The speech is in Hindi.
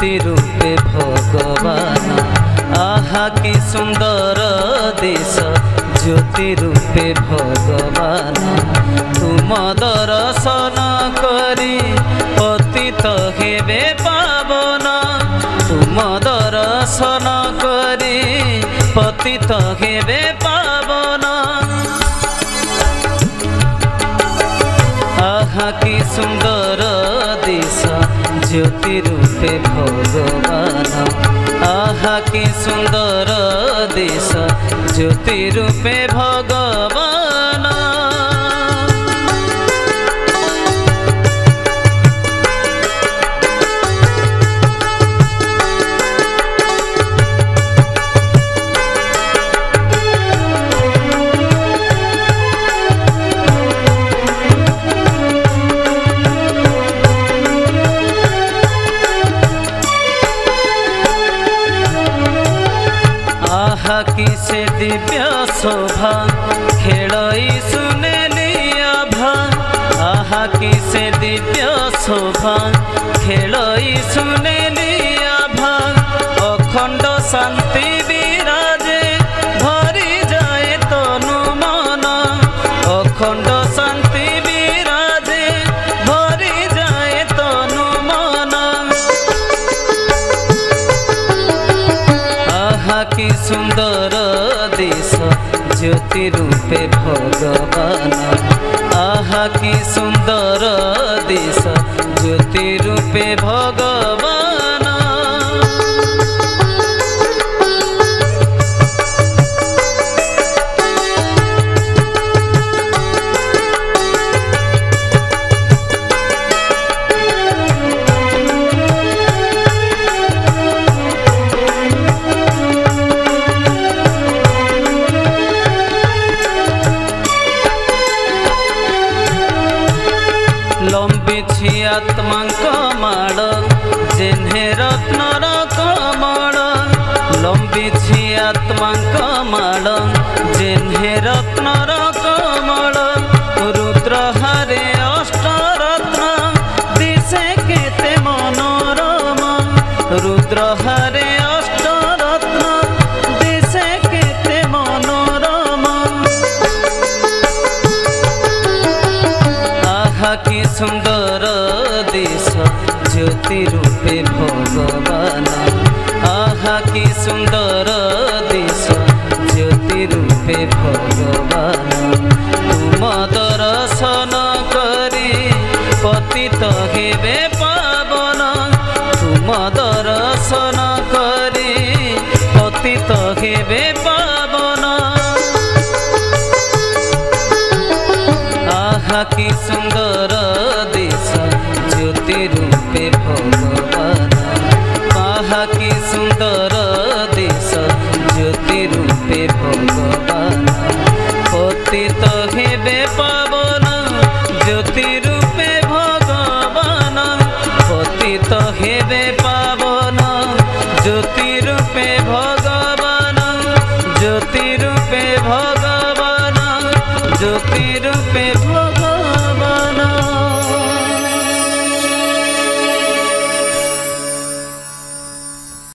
ज्योति रूपे भगवान। आहा कि सुंदर देश ज्योति रूपे भगवान। तुम दर्शन करी पतित हेबे पावन। तुम दर्शन करी पतित हेबे पावन। आहा कि सुंदर देश ज्योति रूपे भगवान। आहा कि सुंदर देश ज्योति रूपे भगवान। आहा कि से दिव्य शोभा खेलई सुनेली आभा। आहा कि से दिव्य शोभा खेलई सुनेली आभा। अखंड शांति विराजे भरी जाए तनु मन। अखंड शांति विराजे भरी जाए तनु मन। आहा कि सुंदर देश ज्योति रूपे भगवान। आहा कि सुंदर देश ज्योति रूपे भगवान। लंबी आत्मांक माड़ जेन्हे रत्नर कमल। लंबी आत्मांक माड़ जेन्हे रत्नर कमल। रुद्रहारे अष्टरत्न दिशे केते मनोरम। रुद्रहारे अष्टरत्न दिशे केते मनोरम। आहा कि सुंदर देश ज्योति रूपे भगवान। आहा कि सुंदर देश ज्योति रूपे भगवान। तुम दर्शन करी पतित हेबे पावन। तुम दर्शन करी पतित हेबे पावन। आहा कि सुंदर देश ज्योति रूपे भगवान। आहा कि सुंदर देश ज्योति रूपे भगवान। पतित हेबे पावन ज्योति रूपे भगवान। पतित हेबे पावन ज्योति रूपे भगवान। ज्योति रूपे भगवान। ज्योति रूपे भगवान।